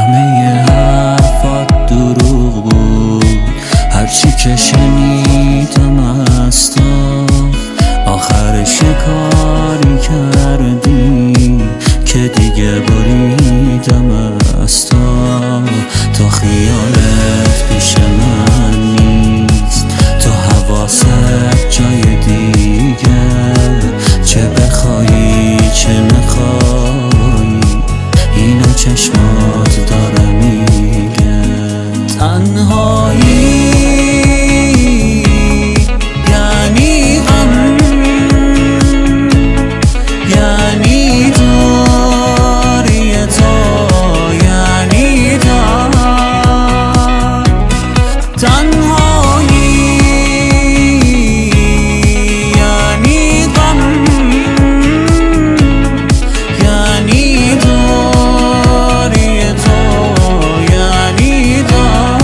همه حرفات دروغ بود، هرچی که شنیدم از تو آخرش کاری کردی که دیگه بریدم از تو. تو خیالت پیش من نیست، تو حواست جای دیگه، چه بخوایی چه نخوایی اینو چشمات داره میگه. تنهایی یعنی غم، یعنی دوری تو، یعنی درد. تنهایی یعنی غم، یعنی دوری تو، یعنی درد.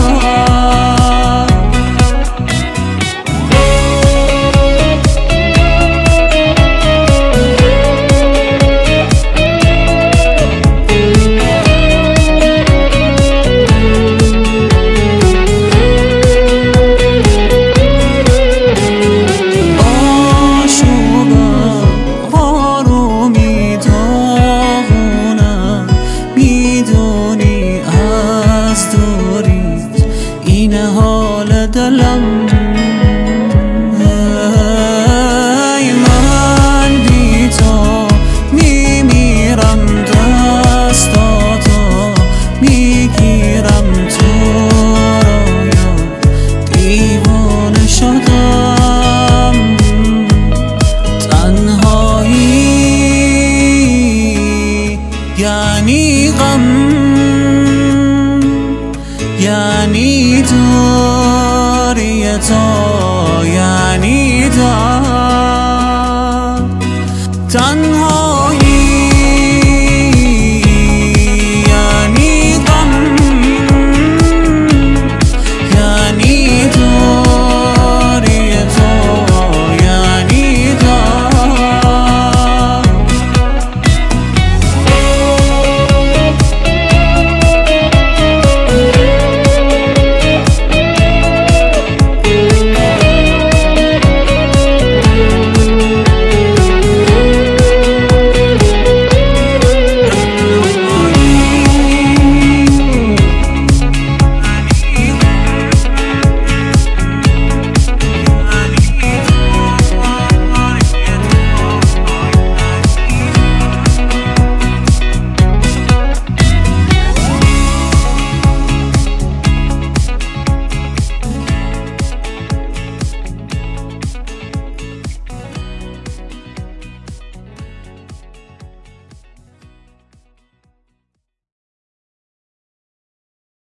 این حال دلم، ای من بی تو میمیرم، دستاتو میگیرم، تو رویا دیوانه شدم. تنهایی یعنی غم، یعنی دوری تو، یعنی درد. تنها